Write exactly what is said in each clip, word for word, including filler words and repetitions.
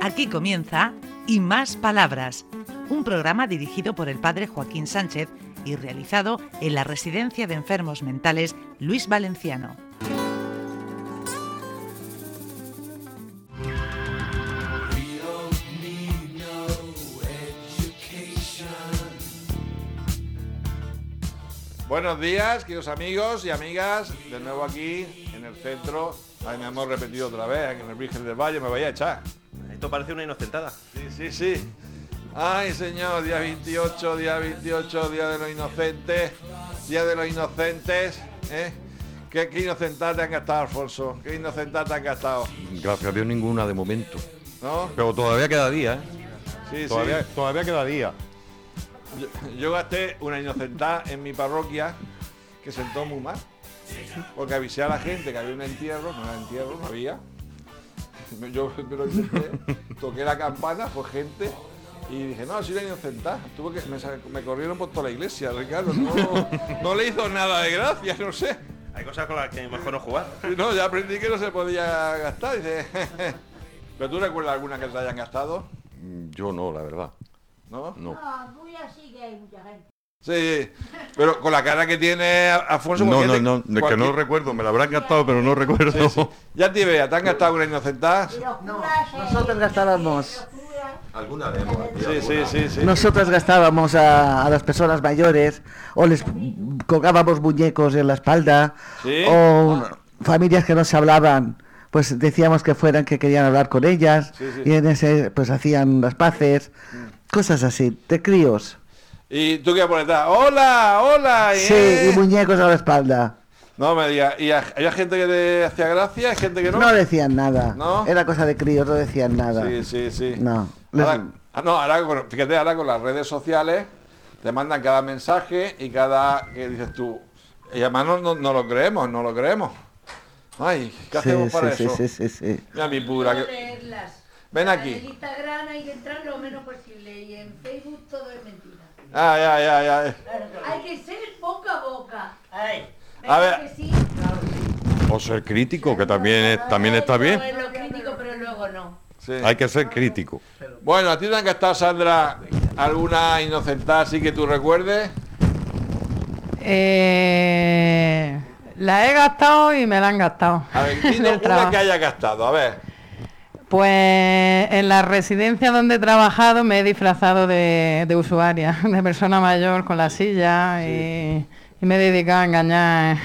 Aquí comienza Y Más Palabras, un programa dirigido por el padre Joaquín Sánchez y realizado en la Residencia de Enfermos Mentales Luis Valenciano. Buenos días, queridos amigos y amigas, de nuevo aquí en el centro. Ay, me hemos repetido otra vez, en el Virgen del Valle, me vaya a echar. Esto parece una inocentada. Sí, sí, sí. Ay, señor, día veintiocho, día veintiocho, día de los inocentes, día de los inocentes, ¿eh? ¿Qué, qué inocentada te han gastado, Alfonso? ¿Qué inocentada te han gastado? Gracias a Dios ninguna de momento. ¿No? Pero todavía queda día, ¿eh? Sí, Todavía, sí. todavía queda día. Yo, yo gasté una inocentada en mi parroquia que sentó muy mal. Porque avisé a la gente que había un entierro, no era entierro, no había. Yo me lo intenté, toqué la campana, fue gente, y dije, no, si era inocentada. Tuve que, me, me corrieron por toda la iglesia, Ricardo. No, no le hizo nada de gracia, no sé. Hay cosas con las que mejor no jugar. No, ya aprendí que no se podía gastar. Dice, ¿pero tú recuerdas alguna que se hayan gastado? Yo no, la verdad. ¿No? No. No, muy así que hay mucha gente. Sí, pero con la cara que tiene Alfonso... No, no, te, no, es que no recuerdo, me la habrán gastado, pero no recuerdo. Sí, sí. Ya te vea, ¿te han gastado una inocentada? No, nosotros gastábamos. Alguna de ellas. Sí, sí, sí, sí. Nosotros gastábamos a, a las personas mayores, o les colgábamos muñecos en la espalda, ¿Sí? o familias que no se hablaban, pues decíamos que fueran, que querían hablar con ellas, Sí, sí. y en ese pues hacían las paces, cosas así, de críos. Y tú qué pones, hola, hola. Sí, ¿eh? y muñecos a la espalda. No me digas, ¿y había gente que te hacía gracia? ¿Hay gente que no? No decían nada, ¿No? era cosa de críos, no decían nada. Sí, sí, sí. No. Ahora, ah, no, ahora, con- fíjate, ahora con las redes sociales te mandan cada mensaje y cada... que dices tú, y además no, no, no lo creemos, no lo creemos. Ay, ¿qué Sí, hacemos para sí, eso? sí, sí, sí, sí. Mira mi pura. No Que... leerlas. Ven aquí. En Instagram hay que entrar lo menos posible y en Facebook todo es mentira. Ah, ya, ya, ya. Hay que ser boca a boca. A ver. Que sí, O ser crítico, que también, es- también está bien. no es lo crítico, pero luego no. Sí. Hay que ser crítico. Bueno, ¿a ti te han gastado, Sandra, alguna inocentada así que tú recuerdes? Eh, la he gastado y me la han gastado. A ver, dinos Del una trabajo. que haya gastado, a ver. Pues en la residencia donde he trabajado me he disfrazado de, de usuaria, de persona mayor con la silla y, y me he dedicado a engañar.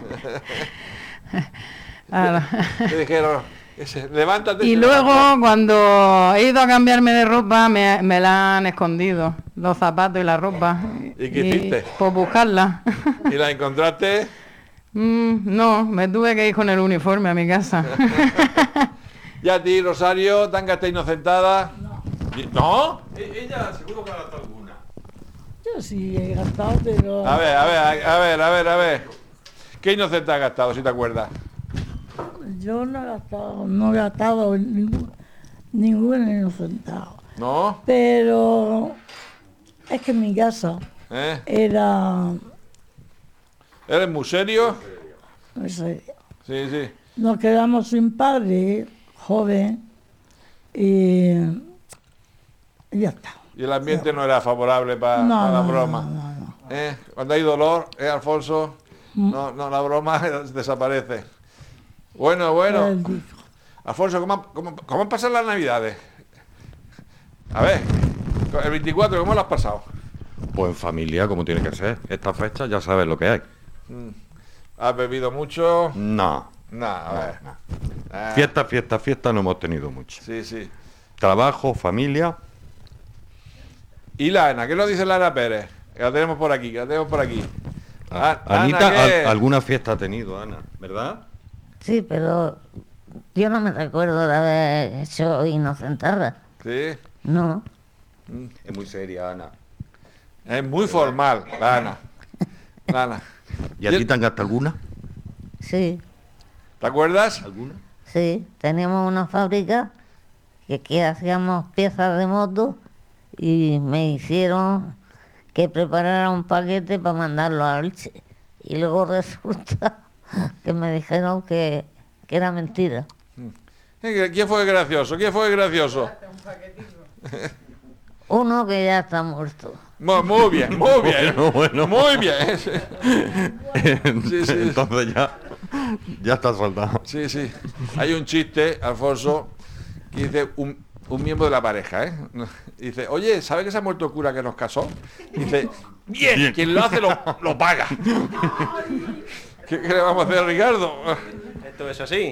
Claro. Te dijeron, ese, levántate. Y se luego levanta. cuando he ido a cambiarme de ropa me, me la han escondido, los zapatos y la ropa. ¿Y qué hiciste? Pues buscarla. ¿Y la encontraste? Mm, no, me tuve que ir con el uniforme a mi casa. ¿Y a ti, Rosario, te han gastado inocentada? No. ¿No? Ella seguro que ha gastado alguna. Yo sí he gastado, pero... A ver, a ver, a ver, a ver, a ver. ¿Qué inocente has gastado, si te acuerdas? Yo no he gastado, no he gastado ningún, ningún centavo. ¿No? Pero es que en mi casa ¿Eh? era... ¿Eres muy serio? No sé, Sí, sí. nos quedamos sin padre, joven, y, y ya está. Y el ambiente no era favorable para No, la no, broma. no, no, no. ¿Eh? Cuando hay dolor, ¿eh, Alfonso? Mm. No, no, la broma desaparece. Bueno, bueno. Él dijo, Alfonso, ¿cómo, cómo, cómo han pasado las navidades? A ver, el veinticuatro, ¿cómo lo has pasado? Pues en familia, como tiene que ser. Esta fecha ya sabes lo que hay. ¿Has bebido mucho? No. No, a ver. Ah, Fiesta, fiesta, fiesta no hemos tenido mucho. Sí, sí. Trabajo, familia. ¿Y la Ana? ¿Qué lo dice la Ana Pérez? Que la tenemos por aquí, que la tenemos por aquí. Ah, Anita, Ana, ¿qué? al- alguna fiesta ha tenido, Ana, ¿verdad? Sí, pero yo no me recuerdo de haber hecho inocentada. Sí. No. Es muy seria, Ana. Es muy formal, la Ana. La Ana. ¿Y a ti te han gastado alguna? Sí, ¿Te acuerdas? ¿Alguna? sí. Teníamos una fábrica que, que hacíamos piezas de moto y me hicieron que preparara un paquete para mandarlo a Elche. Y luego resulta que me dijeron que, que era mentira. ¿Quién fue el gracioso? ¿Quién fue el gracioso? Uno que ya está muerto. Muy, muy bien, muy bien. Bueno, bueno. Muy bien. Sí, sí. Entonces ya, ya está soldado. Sí, sí. Hay un chiste, Alfonso, que dice un, un miembro de la pareja, ¿eh? Dice, oye, ¿sabe que se ha muerto el cura que nos casó? Dice, bien, bien. Quien lo hace lo, lo paga. ¿Qué, ¿Qué le vamos a hacer, Ricardo? Esto es así.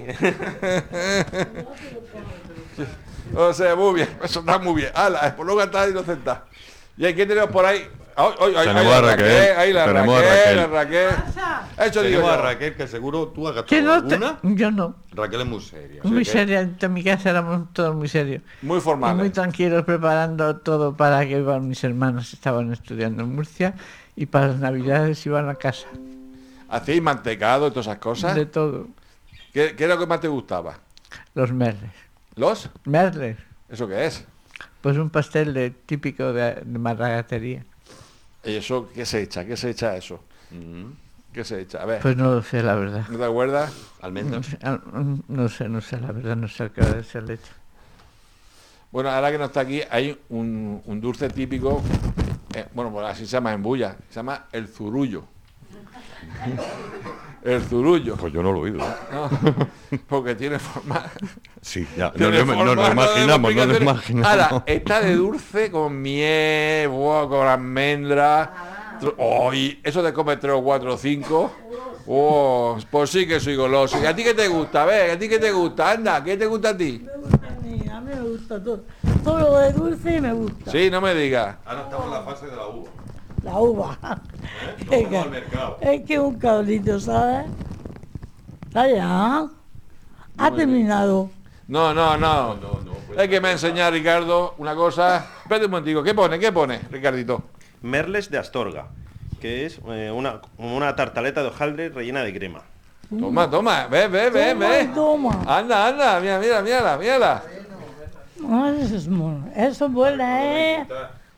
O sea, muy bien, eso está muy bien. Ala, por luego está inocentada. ¿Y hay que tenemos por ahí? Ay, ay, ay, tenemos ay, a Raquel, Raquel, ahí la tenemos Raquel, a Raquel. la Raquel. Eso digo Tenemos a yo. Raquel, que seguro tú has Que gastado no te- alguna. yo no. Raquel es muy seria. Muy o sea que- seria, en mi casa éramos todos muy serios. Muy Y formal. muy tranquilos preparando todo para que iban mis hermanos, estaban estudiando en Murcia y para las navidades iban a casa. ¿Hacéis mantecado y todas esas cosas? De todo. ¿Qué, ¿Qué es lo que más te gustaba? Los merles. ¿Los? Merles. ¿Eso qué es? Pues un pastel de, típico de, de maragatería. ¿Y eso qué se echa? ¿Qué se echa eso? Mm. ¿Qué se echa? A ver. Pues no lo sé, la verdad. ¿No te acuerdas? Almendras. Ah, No sé, no sé, la verdad, no sé a qué hora se le echa. Bueno, ahora que no está aquí, hay un, un dulce típico, eh, bueno, pues así se llama en Bulla, se llama el zurullo. El zurullo. Pues yo no lo he oído. ¿eh? No, porque tiene forma. Sí, ya. No, tiene no, no, forma, lo imaginamos, no lo explicaciones. imaginamos. Ahora, está de dulce con miel, buah, con almendra. Oh, y eso te come tres o cuatro o cinco. Oh, pues sí que soy goloso. ¿Y a ti qué te gusta? A ver, ¿a ti qué te gusta? Anda, ¿qué te gusta a ti? Me gusta a mí, a mí me gusta todo. Todo lo de dulce me gusta. Sí, no me digas. Ahora estamos en la fase de la uva. La uva. ¿Eh? Es Vamos al que, mercado. es que un cabrito, ¿sabes? Está ya. Ha terminado. No, no, no. No, no, no, pues- Es que me ha enseñado Ricardo una cosa. Espérate un momentico. ¿Qué pone? ¿Qué pone, Ricardito? Merles de Astorga, que es eh, una, como una tartaleta de hojaldre rellena de crema. Toma, toma. Ve, ve, ve, Toma, ve. toma. Anda, anda. Mira, mira, mírala, mírala. No, eso es bueno. Eso es buena, ¿eh?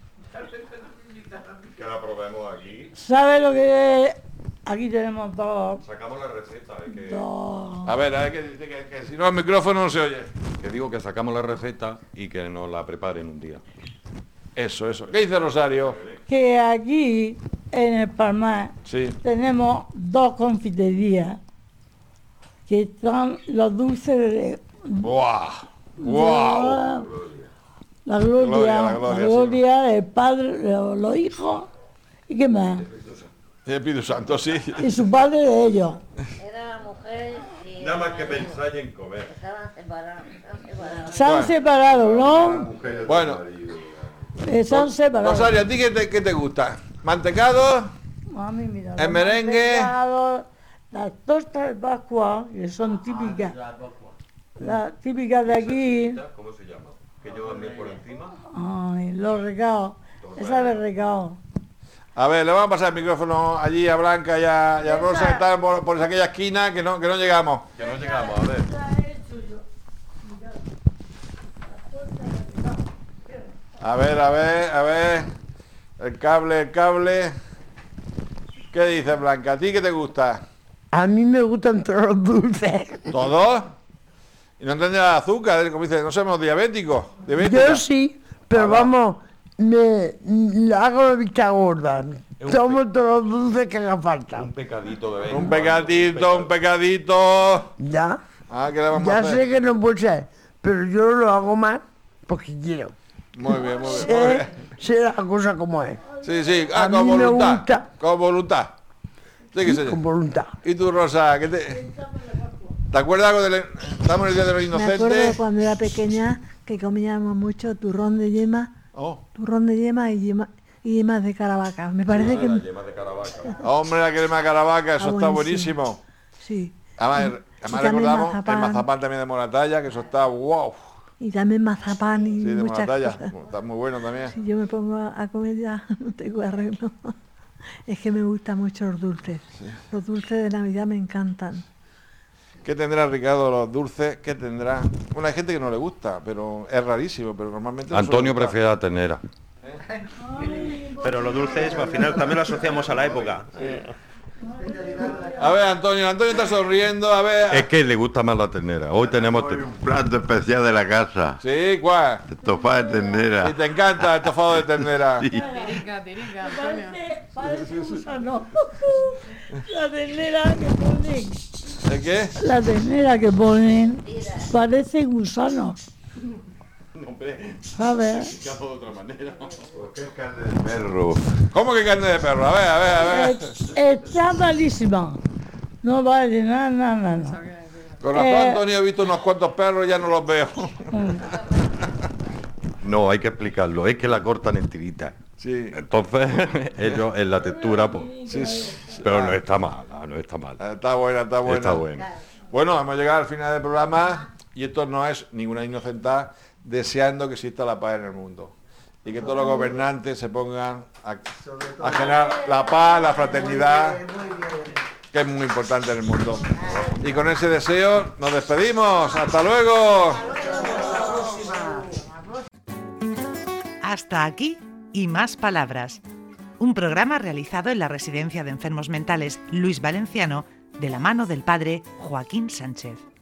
Que la probemos aquí. ¿Sabes lo que es? Aquí tenemos dos. Sacamos la receta. eh, que... dos. A ver, a ver, que dice que, que si no el micrófono no se oye. que digo que sacamos la receta y que nos la preparen un día. Eso, eso. ¿Qué dice Rosario? Que aquí, en el Palmar, Sí. tenemos dos confiterías que están los dulces de ¡Buah! ¡Wow! la gloria, Gloria, la la gloria, gloria, el padre, los, los hijos y qué más, El Espíritu Santo, sí. y su padre de ellos. Era la mujer y Nada más que pensáis en comer. estaban separados. Estaban separados. Se han Bueno. separado, ¿no? Bueno, Eh, se han separado. Rosario, ¿a ti qué te, qué te gusta? ¿Mantecado? A mí, mira, El los merengue. mantecados, las tostas de Pascua, que son típicas, las típicas de aquí, ¿Cómo se llama? Que llevan miel por encima. ay, los recados, esa de recao. A ver, le vamos a pasar el micrófono allí a Blanca y a, y a Rosa, que están por, por aquella esquina que no, que no llegamos. Que no llegamos, a ver. A ver, a ver, a ver. El cable, el cable. ¿Qué dices, Blanca? ¿A ti qué te gusta? A mí me gustan todos los dulces. ¿Todos? Y no tendrá azúcar, como dice, no somos diabéticos. Yo diabéticas. sí, pero Ah, va. vamos, me, me hago la vista gorda. un Tomo todos los dulces que haga falta. Un pecadito de vez. Un pecadito, un pecadito. Ya, Ah, ¿qué le vamos a ya hacer? sé que no puede ser, pero yo lo hago más porque quiero. Muy bien, muy bien, muy Sé, bien. sé la cosa como es, Sí, sí, ah, A con mí me voluntad. gusta. Con voluntad. Sí, que y sí. con voluntad. ¿Y tú, Rosa? ¿Qué te... ¿Te acuerdas algo del... Estamos en el Día de los Me acuerdo Inocentes? cuando era pequeña que comíamos mucho turrón de yema, Oh, turrón de yema y yema y yemas de caravaca. Me parece que La yema de caravaca. hombre, la crema de caravaca, eso Ah, está buenísimo. buenísimo. sí. Además, Y además también recordamos mazapán. el mazapán también de Moratalla, que eso está wow. Y también mazapán y Sí, de muchas Moratalla. cosas. Está muy bueno también. Si yo me pongo a, a comer ya no tengo arreglo. Es que me gustan mucho los dulces. Los dulces de Navidad me encantan. ¿Qué tendrá Ricardo los dulces? ¿Qué tendrá? Bueno, hay gente que no le gusta, pero es rarísimo, pero normalmente... no Antonio suele gustar. prefiere la ternera. Pero los dulces al final también lo asociamos a la época. Eh, A ver, Antonio, Antonio está sonriendo, a ver. Es que le gusta más la ternera. Hoy tenemos Hoy un plato especial de la casa. Sí, ¿cuál? Estofado de ternera. Y te encanta el estofado de ternera. Sí. Tirica, tirica, Antonio. Parece, parece gusano. La ternera que ponen. ¿De qué? La ternera que ponen parece gusanos. A ver. de otra manera. Porque es carne de perro. ¿Cómo que carne de perro? A ver, a ver, a ver. Es- Está malísima. No vale nada, nada, nada. Con razón, Eh, Antonio, he visto unos cuantos perros y ya no los veo. No, hay que explicarlo. Es que la cortan en tiritas. Sí. Entonces, ellos en la textura, pues. Sí, sí. Pero no está mal, no está mal. Está buena, está buena. Está buena. Bueno, hemos llegado al final del programa y esto no es ninguna inocentada, deseando que exista la paz en el mundo y que todos los gobernantes se pongan a, a generar la paz, la fraternidad, que es muy importante en el mundo. Y con ese deseo nos despedimos. ¡Hasta luego! Hasta aquí y más palabras. Un programa realizado en la Residencia de Enfermos Mentales Luis Valenciano de la mano del padre Joaquín Sánchez.